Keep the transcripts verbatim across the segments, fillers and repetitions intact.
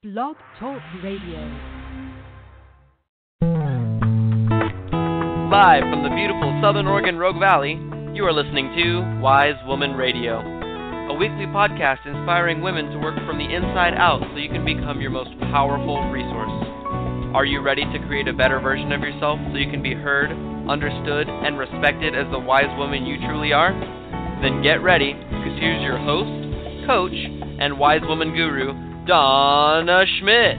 Blog Talk Radio. Live from the beautiful Southern Oregon Rogue Valley, you are listening to Wise Woman Radio, a weekly podcast inspiring women to work from the inside out so you can become your most powerful resource. Are you ready to create a better version of yourself so you can be heard, understood, and respected as the wise woman you truly are? Then get ready, because here's your host, coach, and wise woman guru, Donna Schmidt.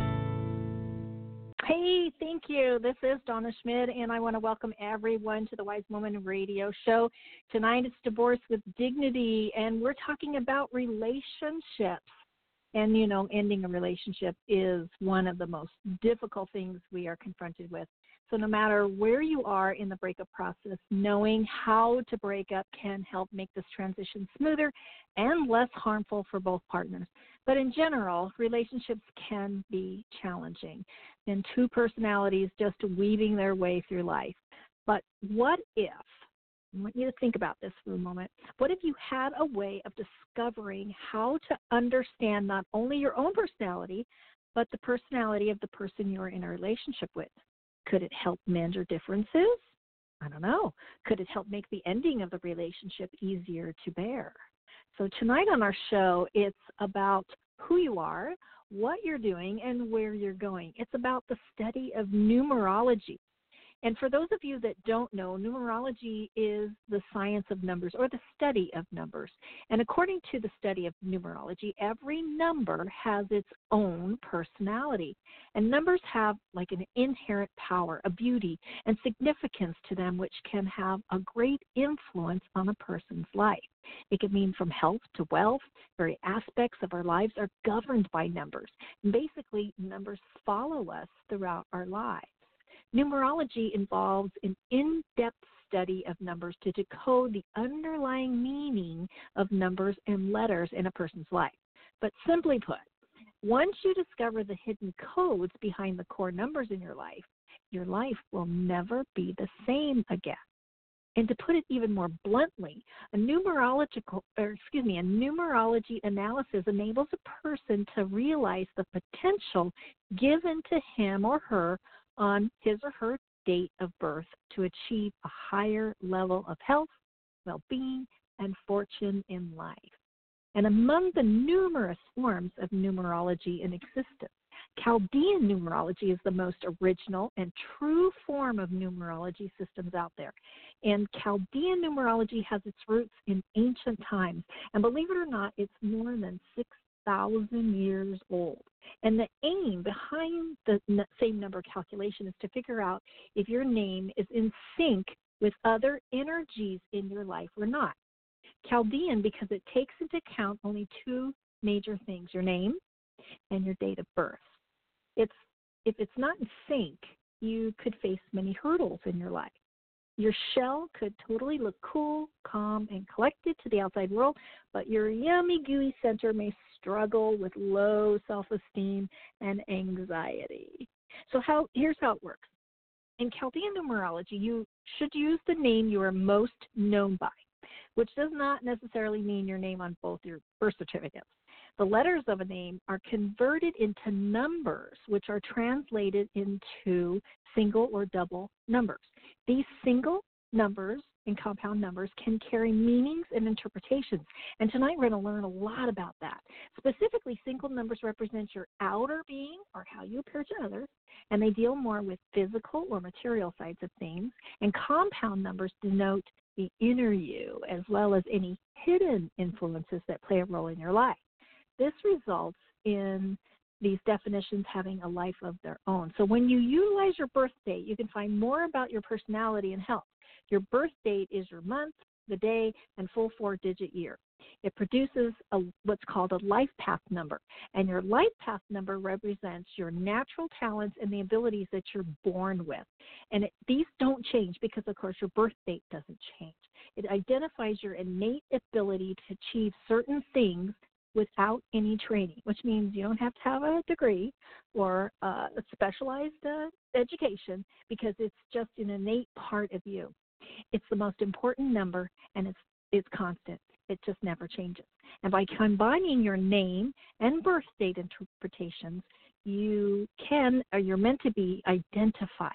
Hey, thank you. This is Donna Schmidt, and I want to welcome everyone to the Wise Woman Radio Show. Tonight it's Divorce with Dignity, and we're talking about relationships. And, you know, ending a relationship is one of the most difficult things we are confronted with. So no matter where you are in the breakup process, knowing how to break up can help make this transition smoother and less harmful for both partners. But in general, relationships can be challenging, and two personalities just weaving their way through life. But what if, I want you to think about this for a moment, what if you had a way of discovering how to understand not only your own personality, but the personality of the person you're in a relationship with? Could it help mend your differences? I don't know. Could it help make the ending of the relationship easier to bear? So tonight on our show, it's about who you are, what you're doing, and where you're going. It's about the study of numerology. And for those of you that don't know, numerology is the science of numbers or the study of numbers. And according to the study of numerology, every number has its own personality. And numbers have like an inherent power, a beauty, and significance to them, which can have a great influence on a person's life. It can mean from health to wealth. Very aspects of our lives are governed by numbers. And basically, numbers follow us throughout our lives. Numerology involves an in-depth study of numbers to decode the underlying meaning of numbers and letters in a person's life. But simply put, once you discover the hidden codes behind the core numbers in your life, your life will never be the same again. And to put it even more bluntly, a numerological, or excuse me, a numerology analysis enables a person to realize the potential given to him or her on his or her date of birth to achieve a higher level of health, well-being, and fortune in life. And among the numerous forms of numerology in existence, Chaldean numerology is the most original and true form of numerology systems out there. And Chaldean numerology has its roots in ancient times. And believe it or not, it's more than six thousand years old. And the aim behind the same number calculation is to figure out if your name is in sync with other energies in your life or not. Chaldean, because it takes into account only two major things, your name and your date of birth. It's if it's not in sync, you could face many hurdles in your life. Your shell could totally look cool, calm, and collected to the outside world, but your yummy, gooey center may struggle with low self-esteem and anxiety. So how here's how it works. In Chaldean numerology, you should use the name you are most known by, which does not necessarily mean your name on both your birth certificates. The letters of a name are converted into numbers, which are translated into single or double numbers. These single numbers and compound numbers can carry meanings and interpretations. And tonight we're going to learn a lot about that. Specifically, single numbers represent your outer being or how you appear to others, and they deal more with physical or material sides of things. And compound numbers denote the inner you, as well as any hidden influences that play a role in your life. This results in these definitions having a life of their own. So when you utilize your birth date, you can find more about your personality and health. Your birth date is your month, the day, and full four-digit year. It produces a, what's called a life path number, and your life path number represents your natural talents and the abilities that you're born with. And it, these don't change because, of course, your birth date doesn't change. It identifies your innate ability to achieve certain things without any training, which means you don't have to have a degree or uh, a specialized uh, education, because it's just an innate part of you. It's the most important number, and it's it's constant. It just never changes. And by combining your name and birth date interpretations, you can, or you're meant to be identified.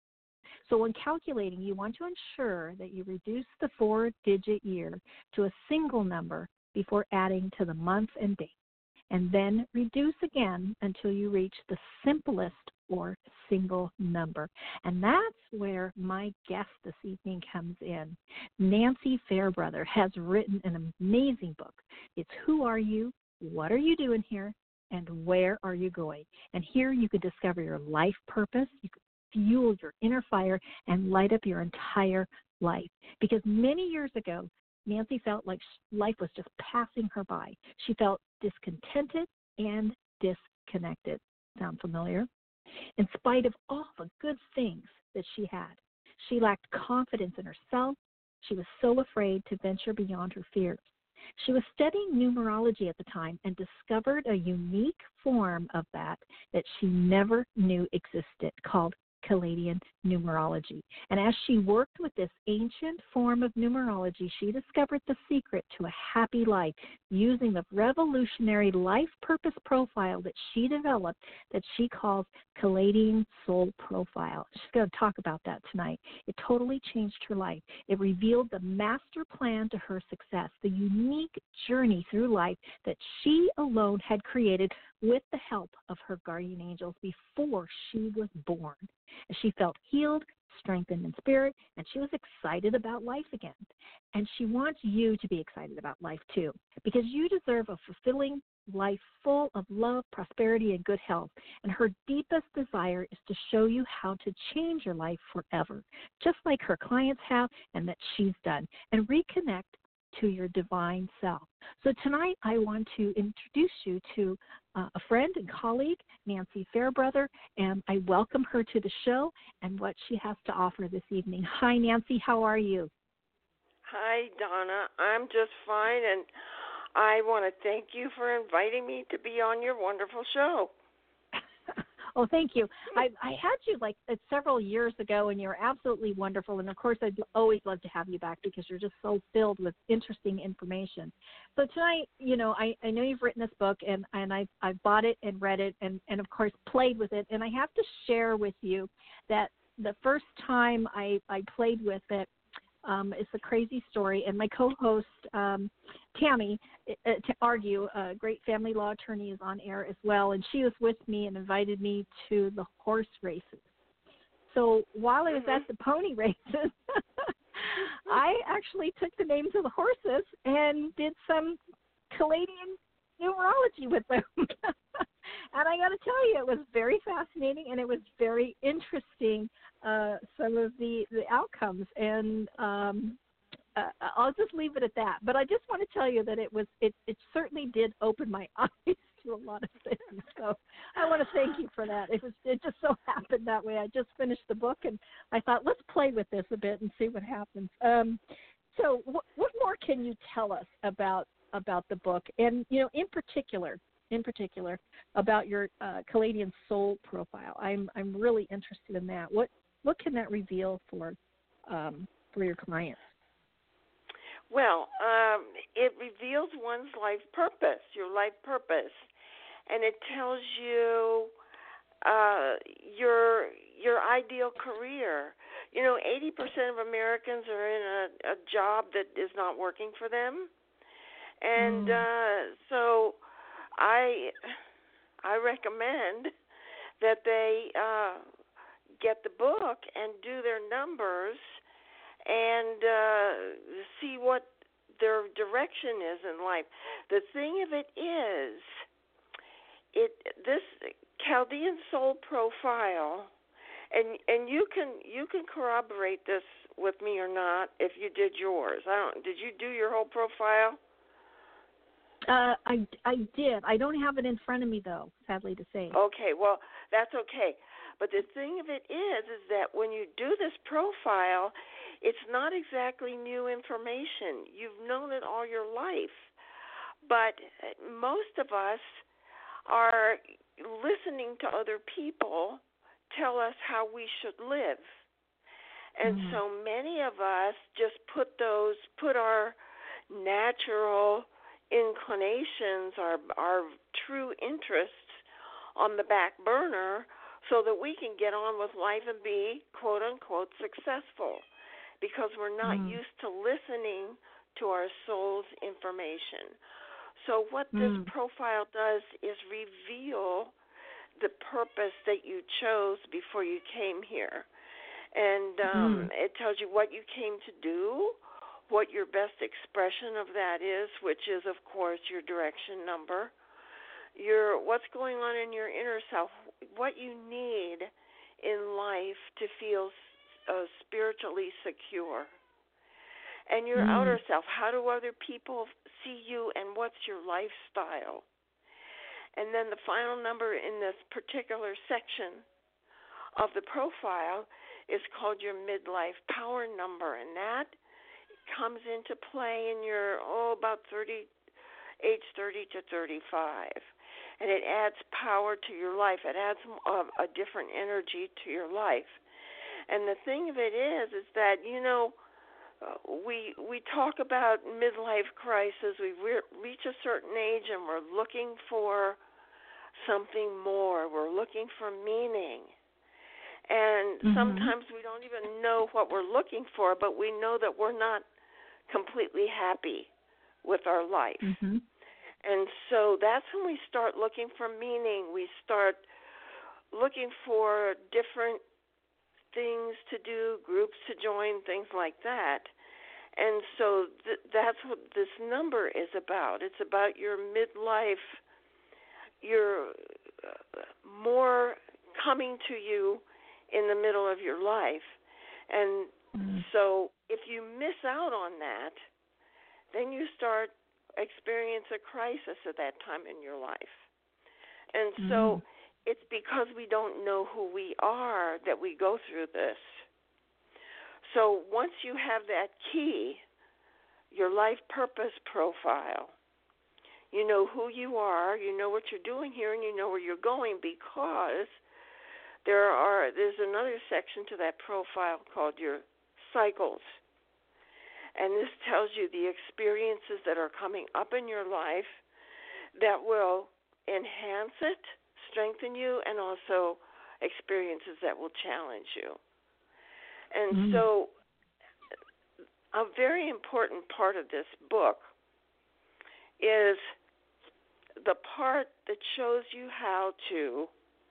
So when calculating, you want to ensure that you reduce the four-digit year to a single number before adding to the month and date, and then reduce again until you reach the simplest or single number. And that's where my guest this evening comes in. Nancy Fairbrother has written an amazing book. It's Who Are You? What Are You Doing Here? And Where Are You Going? And here you could discover your life purpose, you could fuel your inner fire, and light up your entire life. Because many years ago, Nancy felt like life was just passing her by. She felt discontented and disconnected. Sound familiar? In spite of all the good things that she had, she lacked confidence in herself. She was so afraid to venture beyond her fears. She was studying numerology at the time and discovered a unique form of that that she never knew existed, called Pleiadian numerology. And as she worked with this ancient form of numerology, she discovered the secret to a happy life using the revolutionary life purpose profile that she developed that she calls Pleiadian Soul Profile. She's going to talk about that tonight. It totally changed her life. It revealed the master plan to her success, the unique journey through life that she alone had created with the help of her guardian angels before she was born. She felt healed, strengthened in spirit, and she was excited about life again. And she wants you to be excited about life too, because you deserve a fulfilling life full of love, prosperity, and good health. And her deepest desire is to show you how to change your life forever, just like her clients have and that she's done, and reconnect to your divine self. So tonight I want to introduce you to uh, a friend and colleague, Nancy Fairbrother, and I welcome her to the show and what she has to offer this evening. Hi, Nancy. How are you? Hi, Donna. I'm just fine, and I want to thank you for inviting me to be on your wonderful show. Oh, thank you. I, I had you like uh, several years ago, and you're absolutely wonderful. And, of course, I'd always love to have you back because you're just so filled with interesting information. So tonight, you know, I, I know you've written this book, and, and I've, I've bought it and read it and, and, of course, played with it. And I have to share with you that the first time I, I played with it, Um, it's a crazy story, and my co-host, um, Tammy, uh, to argue, a great family law attorney, is on air as well, and she was with me and invited me to the horse races. So while I was at the pony races, I actually took the names of the horses and did some Pleiadian numerology with them. And I got to tell you, it was very fascinating, and it was very interesting, uh, some of the, the outcomes. And um, uh, I'll just leave it at that. But I just want to tell you that it was it, it certainly did open my eyes to a lot of things. So I want to thank you for that. It was it just so happened that way. I just finished the book, and I thought, let's play with this a bit and see what happens. Um, so what, what more can you tell us about about the book, and, you know, in particular, in particular, about your uh, Pleiadian Soul Profile? I'm I'm really interested in that. What what can that reveal for um, for your clients? Well, um, it reveals one's life purpose, your life purpose, and it tells you uh, your your ideal career. You know, eighty percent of Americans are in a, a job that is not working for them. And uh, so I I recommend that they uh, get the book and do their numbers and uh, see what their direction is in life. The thing of it is, it this Pleiadian Soul Profile, and and you can you can corroborate this with me or not if you did yours. I don't. Did you do your whole profile? Uh, I, I did. I don't have it in front of me, though, sadly to say. Okay, well, that's okay. But the thing of it is, is that when you do this profile, it's not exactly new information. You've known it all your life. But most of us are listening to other people tell us how we should live. And mm-hmm. so many of us just put those, put our natural inclinations, our our true interests on the back burner so that we can get on with life and be quote unquote successful, because we're not mm. used to listening to our soul's information. So what mm. this profile does is reveal the purpose that you chose before you came here. And um, mm. it tells you what you came to do, what your best expression of that is, which is, of course, your direction number, your what's going on in your inner self, what you need in life to feel uh, spiritually secure, and your mm. outer self. How do other people see you, and what's your lifestyle? And then the final number in this particular section of the profile is called your midlife power number, and that comes into play in your, oh, about thirty, age thirty to thirty-five. And it adds power to your life. It adds a, a different energy to your life. And the thing of it is, is that, you know, uh, we we talk about midlife crisis. We re- reach a certain age and we're looking for something more. We're looking for meaning. And mm-hmm. sometimes we don't even know what we're looking for, but we know that we're not completely happy with our life. Mm-hmm. And so that's when we start looking for meaning. We start looking for different things to do, groups to join, things like that. And so th- that's what this number is about. It's about your midlife, your uh, more coming to you in the middle of your life. And mm. so if you miss out on that, then you start experience a crisis at that time in your life. And mm. so it's because we don't know who we are that we go through this. So once you have that key, your life purpose profile, you know who you are, you know what you're doing here, and you know where you're going, because there are there's another section to that profile called your cycles. And this tells you the experiences that are coming up in your life that will enhance it, strengthen you, and also experiences that will challenge you. And mm. so a very important part of this book is the part that shows you how to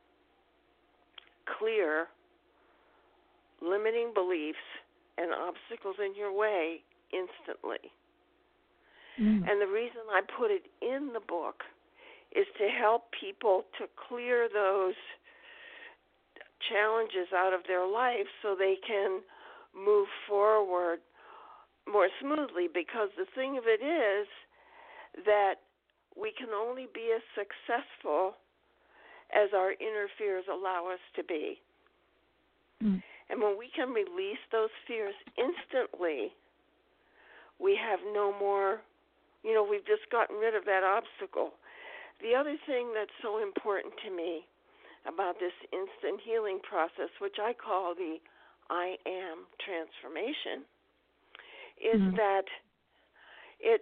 clear limiting beliefs and obstacles in your way instantly. Mm. And the reason I put it in the book is to help people to clear those challenges out of their life so they can move forward more smoothly, because the thing of it is that we can only be as successful as our inner fears allow us to be. Mm. And when we can release those fears instantly, we have no more, you know, we've just gotten rid of that obstacle. The other thing that's so important to me about this instant healing process, which I call the I am transformation, is mm-hmm. that it,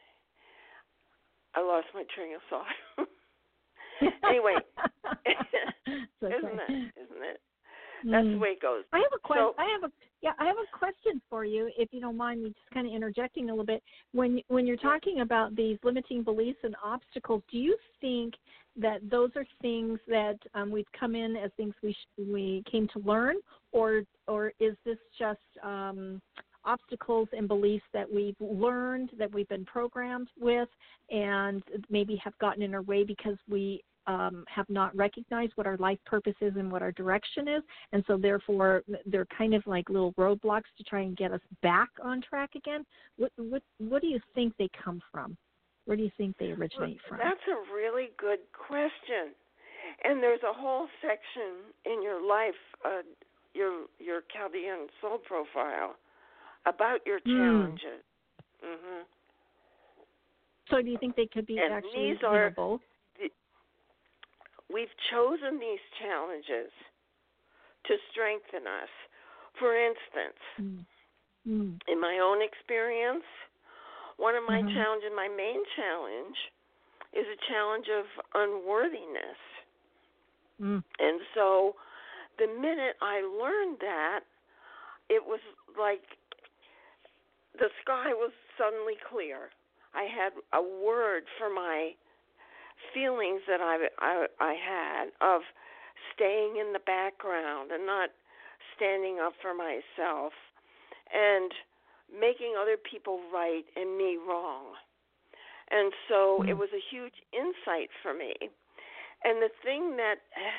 I lost my train of thought. Anyway, okay. isn't it? Isn't it? That's mm. the way it goes. I have a question. So, I have a yeah. I have a question for you, if you don't mind me just kind of interjecting a little bit. When when you're talking about these limiting beliefs and obstacles, do you think that those are things that um, we've come in as things we sh- we came to learn, or or is this just um, obstacles and beliefs that we've learned, that we've been programmed with, and maybe have gotten in our way because we um, have not recognized what our life purpose is and what our direction is, and so therefore they're kind of like little roadblocks to try and get us back on track again? What what what do you think they come from? Where do you think they originate from? That's a really good question, and there's a whole section in your life, uh, your your Chaldean soul profile, about your challenges. Mm. Mm-hmm. So do you think they could be and actually these are, both? The, we've chosen these challenges to strengthen us. For instance, mm. Mm. in my own experience, One of my Mhm. challenges, my main challenge, is a challenge of unworthiness. Mm. And so the minute I learned that, it was like the sky was suddenly clear. I had a word for my feelings that I, I, I had of staying in the background and not standing up for myself and making other people right and me wrong. And so Mm. it was a huge insight for me. And the thing that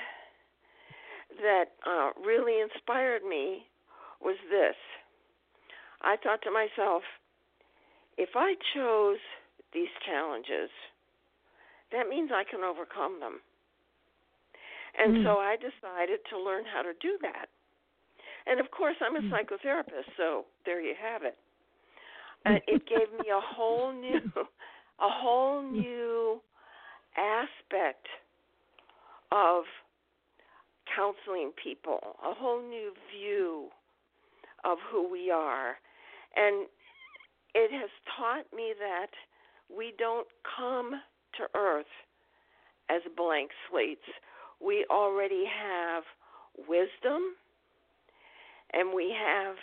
that uh, really inspired me was this. I thought to myself, if I chose these challenges, that means I can overcome them. And Mm. so I decided to learn how to do that. And of course, I'm a Mm. psychotherapist, so there you have it. Uh, it gave me a whole new, a whole new aspect of counseling people, a whole new view of who we are. And it has taught me that we don't come to earth as blank slates. We already have wisdom, and we have,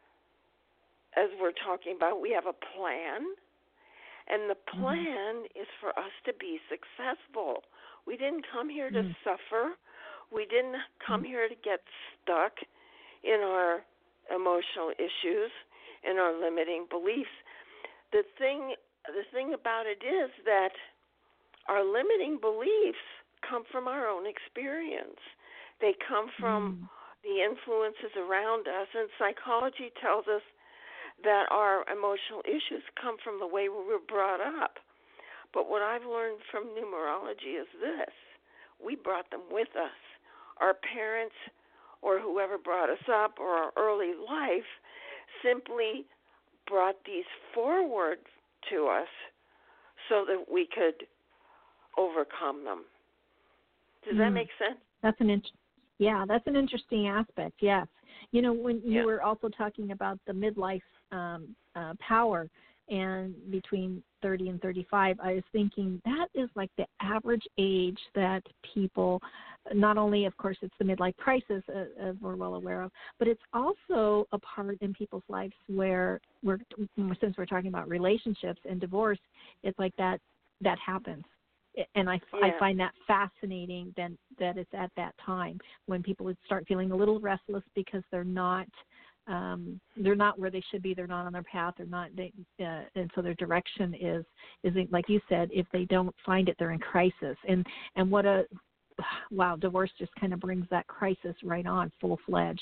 as we're talking about, we have a plan, and the plan mm-hmm. is for us to be successful. We didn't come here to mm-hmm. suffer. We didn't come mm-hmm. here to get stuck in our emotional issues, in our limiting beliefs. The thing, the thing about it is that our limiting beliefs come from our own experience. They come from mm. the influences around us, and psychology tells us that our emotional issues come from the way we were brought up. But what I've learned from numerology is this. We brought them with us. Our parents or whoever brought us up or our early life simply brought these forward to us so that we could overcome them. Does mm. that make sense? That's an int- yeah, that's an interesting aspect. Yes, you know, when you yeah. were also talking about the midlife um, uh, power, and between thirty and thirty-five, I was thinking that is like the average age that people, not only, of course, it's the midlife crisis, uh, as we're well aware of, but it's also a part in people's lives where we're, since we're talking about relationships and divorce, it's like that that happens. And I, yeah. I find that fascinating that, that it's at that time when people would start feeling a little restless because they're not um, they're not where they should be. They're not on their path. They're not, they, uh, and so their direction is is like you said. If they don't find it, they're in crisis. And and what a wow, divorce just kind of brings that crisis right on full fledged.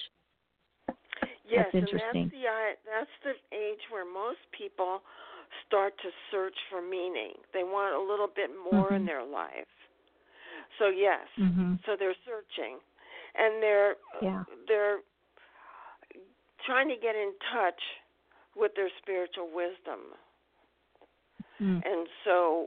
Yes, that's interesting. And that's the uh, that's the age where most people start to search for meaning. They want a little bit more mm-hmm. in their life. So yes, mm-hmm. so they're searching, and they're yeah. they're trying to get in touch with their spiritual wisdom. Mm. And so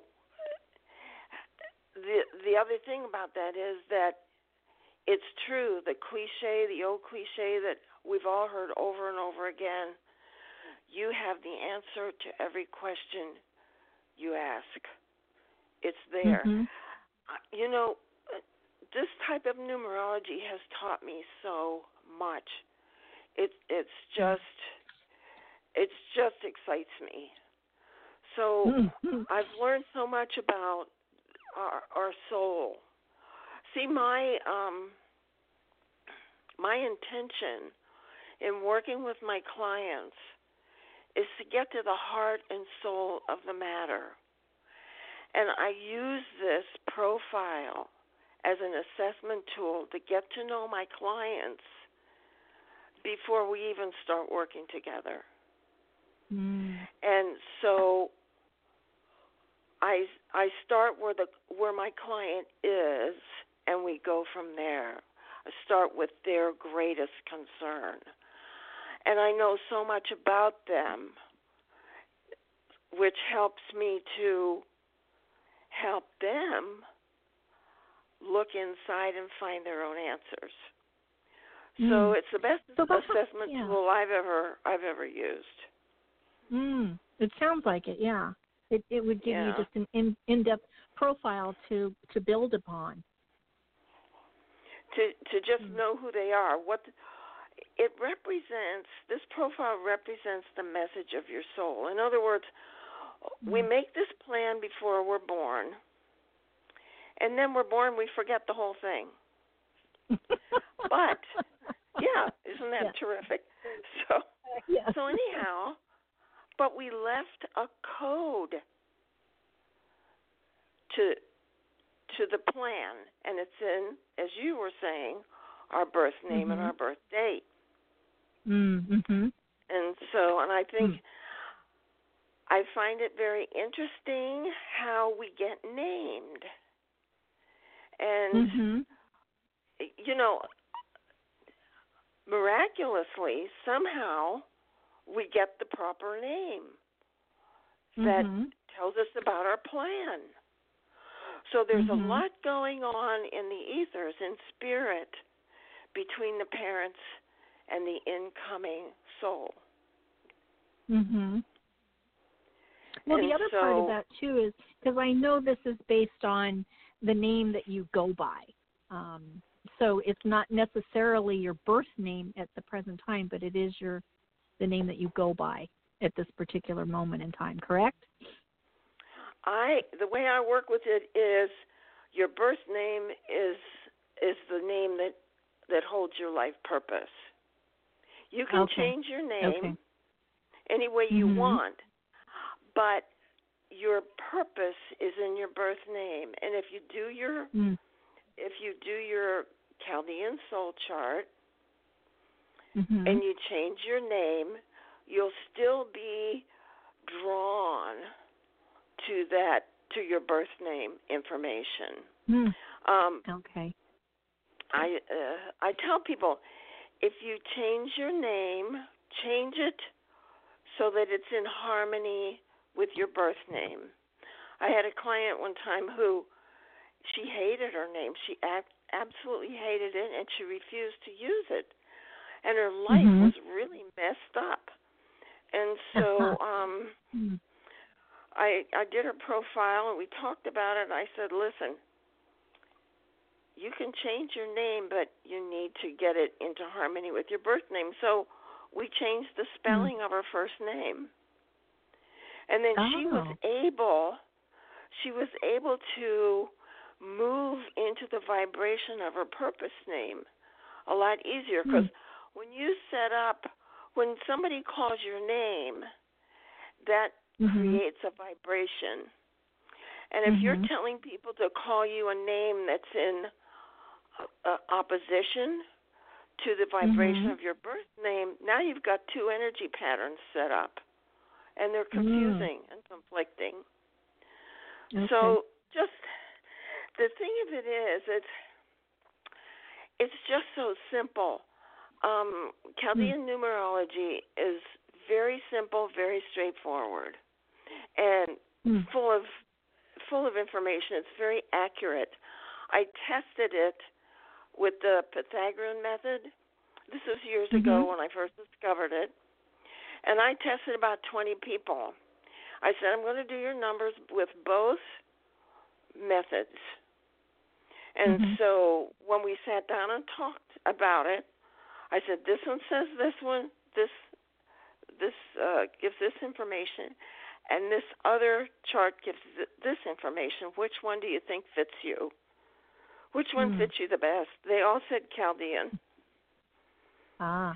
the the other thing about that is that it's true, the cliche, the old cliche that we've all heard over and over again. You have the answer to every question you ask. It's there. Mm-hmm. You know, this type of numerology has taught me so much. It it's just it's just excites me. So mm-hmm. I've learned so much about our, our soul. See, my um my intention in working with my clients is to get to the heart and soul of the matter. And I use this profile as an assessment tool to get to know my clients before we even start working together. Mm. And so I I start where the where my client is, and we go from there. I start with their greatest concern. And I know so much about them, which helps me to help them look inside and find their own answers. Mm. So it's the best so assessment yeah. tool I've ever I've ever used. Mm, it sounds like it, yeah. It it would give Yeah. you just an in, in-depth profile to, to build upon. To to just Mm. know who they are. What it represents, this profile represents the message of your soul. In other words, mm. we make this plan before we're born, and then we're born, we forget the whole thing. But, yeah, isn't that yeah. terrific? So, yes. so anyhow, but we left a code to to the plan, and it's in, as you were saying, our birth name mm-hmm. and our birth date. Mm-hmm. And so, and I think mm. I find it very interesting how we get named. And, mm-hmm. you know, miraculously, somehow, we get the proper name that mm-hmm. tells us about our plan. So there's mm-hmm. a lot going on in the ethers, in spirit, between the parents and the incoming soul. Mm-hmm. Well, and the other so, part of that, too, is because I know this is based on the name that you go by. Um, so it's not necessarily your birth name at the present time, but it is your the name that you go by at this particular moment in time, correct? I the way I work with it is your birth name is is the name that, that holds your life purpose. You can okay. change your name okay. any way you mm-hmm. want, but your purpose is in your birth name. And if you do your mm. if you do your Chaldean soul chart mm-hmm. and you change your name, you'll still be drawn to that, to your birth name information. Mm. Um, okay. I uh, I tell people, if you change your name, change it so that it's in harmony with your birth name. I had a client one time who, she hated her name. She ab- absolutely hated it, and she refused to use it. And her life mm-hmm. was really messed up. And so um, mm. I I did her profile, and we talked about it, and I said, listen, you can change your name, but you need to get it into harmony with your birth name. So we changed the spelling mm. of her first name. And then oh. she was able, she was able to move into the vibration of her purpose name a lot easier. Because mm. when you set up, when somebody calls your name, that mm-hmm. creates a vibration. And if mm-hmm. you're telling people to call you a name that's in uh, opposition to the vibration mm-hmm. of your birth name, now you've got two energy patterns set up. And they're confusing mm. and conflicting. Okay. So just the thing of it is, it's it's just so simple. Um, Chaldean mm. numerology is very simple, very straightforward, and mm. full of full of information. It's very accurate. I tested it with the Pythagorean method. This was years mm-hmm. ago when I first discovered it. And I tested about twenty people. I said, I'm going to do your numbers with both methods. And mm-hmm. so when we sat down and talked about it, I said, this one says this one, this this uh, gives this information, and this other chart gives th- this information. Which one do you think fits you? Which one mm. fits you the best? They all said Chaldean. Ah.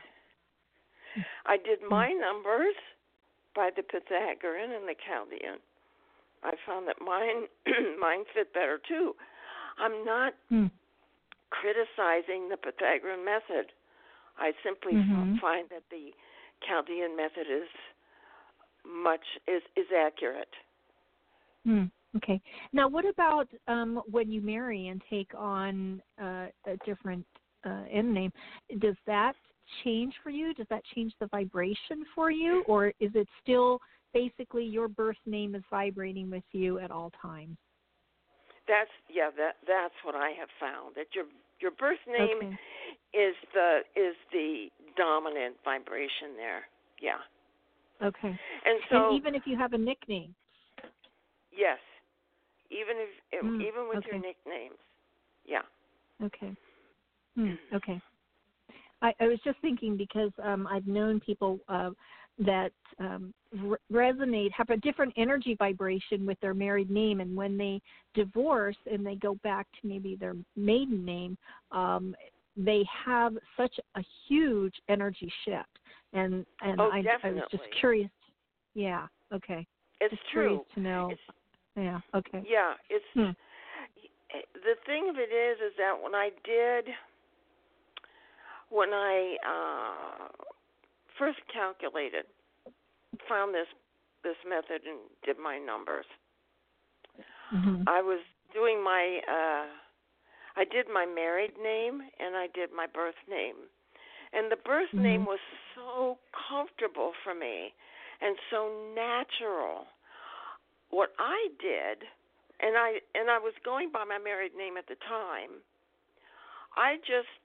I did my numbers by the Pythagorean and the Chaldean. I found that mine mine fit better too. I'm not mm. criticizing the Pythagorean method. I simply mm-hmm. find that the Chaldean method is much is, is accurate. Mm. Okay. Now, what about um, when you marry and take on uh, a different uh, end name? Does that change for you? Does that change the vibration for you, or is it still basically your birth name is vibrating with you at all times? That's yeah. That that's what I have found. That your your birth name okay. is the is the dominant vibration there. Yeah. Okay. And so, and even if you have a nickname. yes, even if Mm, even with okay. your nicknames, yeah. Okay. Hmm. Okay. I, I was just thinking because um, I've known people uh, that um, re- resonate, have a different energy vibration with their married name, and when they divorce and they go back to maybe their maiden name, um, they have such a huge energy shift. And and Oh, I, I was just definitely. curious. Yeah. Okay. It's Just true. curious to know. It's, Yeah. Okay. yeah, it's Hmm. the thing of it is, is that when I did, when I uh, first calculated, found this this method and did my numbers, Mm-hmm. I was doing my, uh, I did my married name and I did my birth name, and the birth Mm-hmm. name was so comfortable for me and so natural. What I did, and I and I was going by my married name at the time, I just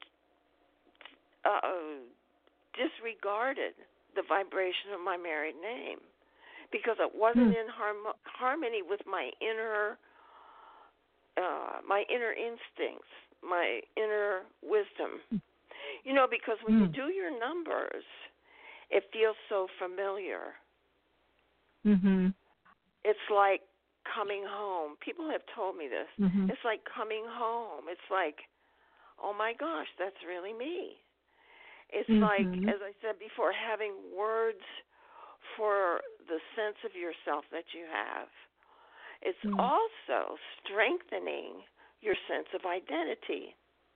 uh, disregarded the vibration of my married name because it wasn't Hmm. in harm- harmony with my inner uh, my inner instincts, my inner wisdom. You know, because when Hmm. you do your numbers, it feels so familiar. Mm-hmm. It's like coming home. People have told me this. Mm-hmm. It's like coming home. It's like, oh my gosh, that's really me. It's Mm-hmm. like, as I said before, having words for the sense of yourself that you have. It's Mm. also strengthening your sense of identity.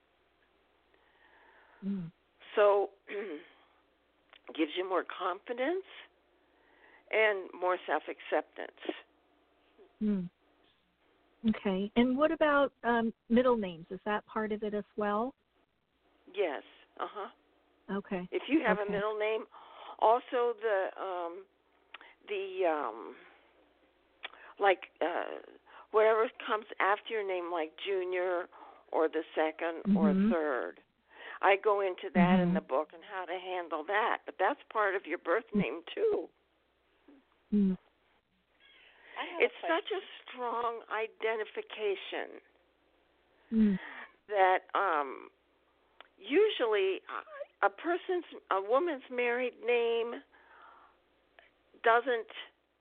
Mm. So gives you more confidence and more self-acceptance. Mm. Okay. And what about um, middle names? Is that part of it as well? Yes. Uh-huh. Okay. If you have Okay. a middle name, also the um the um like uh whatever comes after your name, like junior or the second Mm-hmm. or third. I go into that Mm-hmm. in the book and how to handle that, but that's part of your birth name too. Mm. It's such a strong identification Mm. that um usually a person's a woman's married name doesn't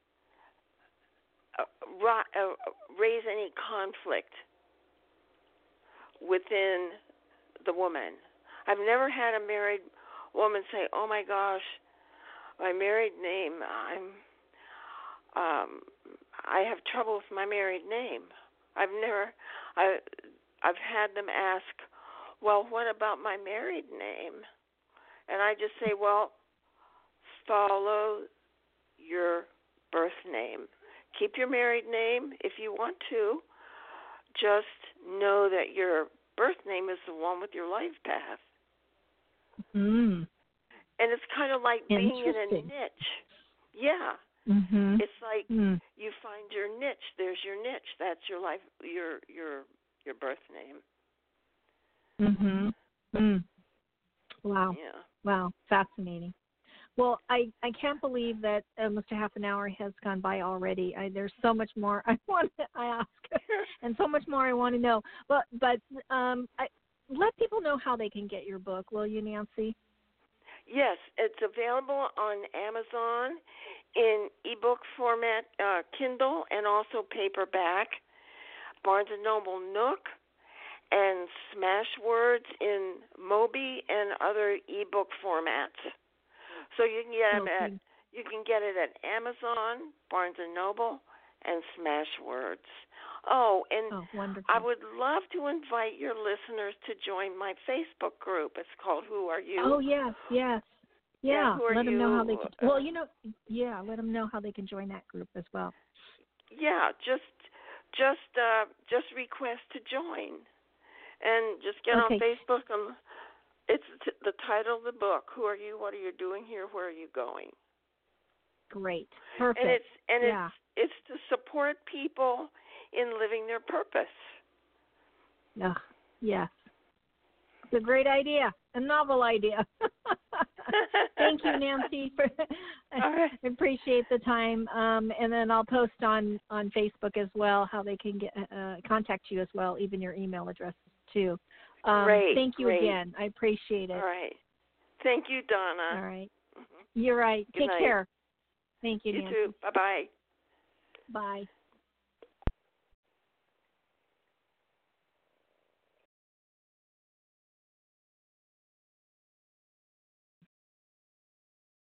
uh, ra- uh, raise any conflict within the woman. I've never had a married woman say, "Oh my gosh, my married name. I'm um, I have trouble with my married name." I've never. I I've had them ask, "Well, what about my married name?" And I just say, "Well, follow your birth name. Keep your married name if you want to. Just know that your birth name is the one with your life path." Mm. And it's kind of like being in a Interesting. niche. Yeah. Mm-hmm. It's like Mm. you find your niche. There's your niche. That's your life, your your your birth name. Mm-hmm. Mm. Wow. Yeah. Wow. Fascinating. Well, I, I can't believe that almost a half an hour has gone by already. I, there's so much more I want to ask, and so much more I want to know. But but um, I, let people know how they can get your book, will you, Nancy? Yes, it's available on Amazon in ebook format, uh, Kindle, and also paperback. Barnes and Noble Nook, and Smashwords in Mobi and other ebook formats. So you can get them Okay. at you can get it at Amazon, Barnes and Noble, and Smashwords. Oh, and Oh, wonderful. I would love to invite your listeners to join my Facebook group. It's called Who Are You? Oh, yes, yes. Yeah, Yeah, who are let them know how you? they can. Well, you know, yeah, let them know how they can join that group as well. Yeah, just just uh, just request to join, and just get Okay. on Facebook and it's t- the title of the book. Who are you? What are you doing here? Where are you going? Great. Perfect. And it's and yeah. it's it's to support people in living their purpose. Oh, yes. It's a great idea. A novel idea. Thank you, Nancy. For right. I appreciate the time. Um, and then I'll post on, on Facebook as well how they can get uh, contact you as well, even your email address too. Um, great. Thank you great. again. I appreciate it. All right. Thank you, Donna. All right. Mm-hmm. You're right. Good Take night. care. Thank you, You Nancy. too. Bye-bye. Bye.